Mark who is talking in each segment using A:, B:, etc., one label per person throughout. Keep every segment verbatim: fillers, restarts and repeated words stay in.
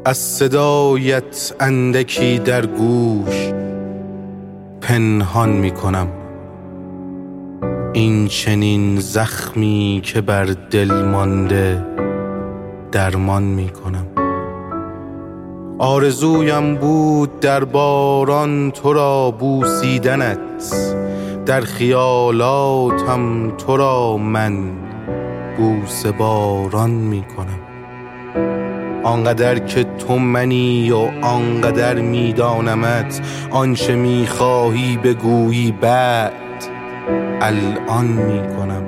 A: از صدایت اندکی در گوش پنهان می کنم. این چنین زخمی که بر دل مانده درمان می کنم. آرزویم بود در باران تو را بوسیدنت، در خیالاتم تو را من بوسه باران می کنم. آنقدر که تو منی و آنقدر می دانمت، آنچه می خواهی بگویی بعد الان می کنم.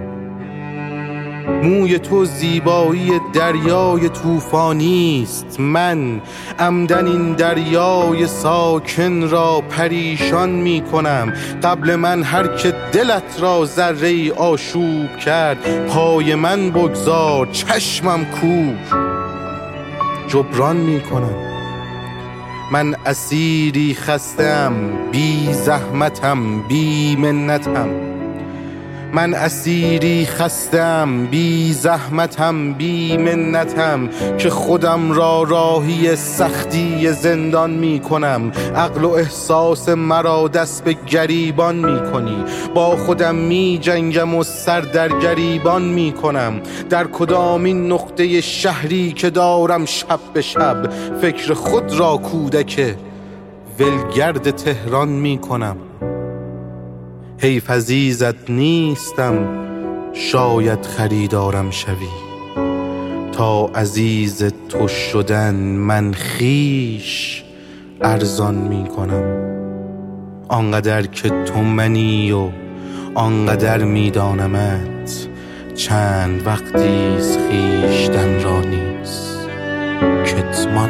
A: موی تو زیبایی دریای طوفانی است، من عمدن این دریای ساکن را پریشان می کنم. قبل من هر که دلت را ذره آشوب کرد، پای من بگذار چشمم کور جبران می کنم. من اسیری خستم بی زحمتم بی منتم، من اسیری خستم بی زحمتم بی منتم، که خودم را راهی سختی زندان می کنم. عقل و احساس مرا دست به گریبان می کنی، با خودم می جنگم و سر در گریبان می کنم. در کدامین نقطه شهری که دارم شب به شب فکر خود را کودک ولگرد تهران می کنم. حیف عزیزت نیستم شاید خریدارم شوی، تا عزیز تو شدن من خویش ارزان می کنم. آنقدر که تو منی و آنقدر می دانمت، چند وقتیست خویشتن را نیز کتمان